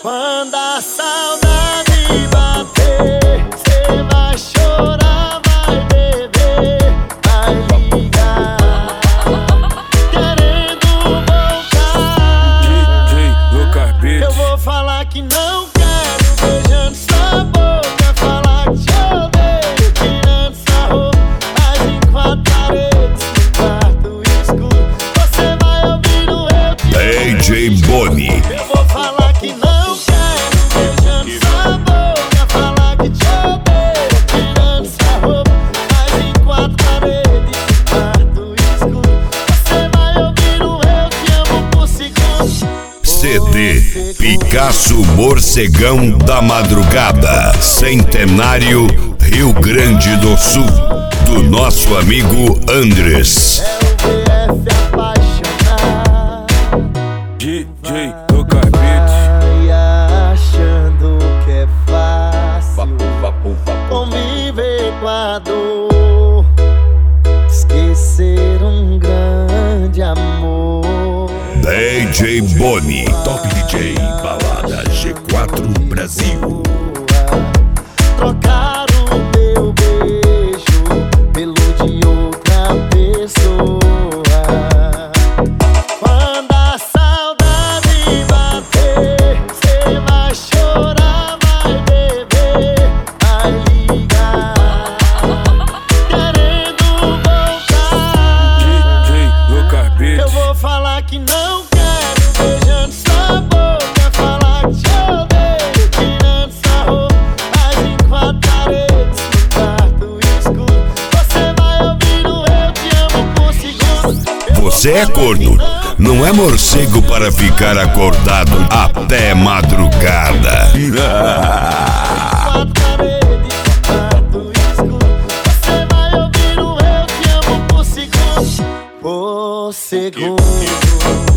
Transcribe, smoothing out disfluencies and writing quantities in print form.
Quando a saudade bater, cê vai chorar, vai beber, vai ligar, querendo voltar. DJ Lucas Beat. Eu vou falar que não quero, beijando sua boca, falar que te odeio, tirando sua roupa, mas em quatro paredes, no quarto escuro, você vai ouvir o eu te amo. DJ Boni. Eu vou falar que não quero, beijando sua boca, falar que te odeio, tirando sua roupa, mas em quatro paredes, no quarto escuro, você vai ouvir o eu te amo por segundo. CD Picasso Morcegão da Madrugada, Centenário, Rio Grande do Sul, do nosso amigo Andres. É o VF apaixonar, DJ Lucas Beat. achando que é fácil conviver com a dor, esquecer um grande amor. DJ Boni, Top DJ, Balada G4 Brasil. Trocar o meu beijo pelo de outra pessoa. Quando a saudade bater, cê vai chorar, vai beber, vai ligar, querendo voltar. DJ Lucas Beat. Eu vou falar que não quero, beijando sua boca, falar que te odeio, tirando sua roupa, mas em quatro paredes, no quarto escuro, você vai ouvir o eu te amo por segundo. Você é corno, não é morcego para ficar acordado até madrugada. Quatro paredes, no quarto escuro, você vai ouvir o eu te amo por segundo. Por segundo.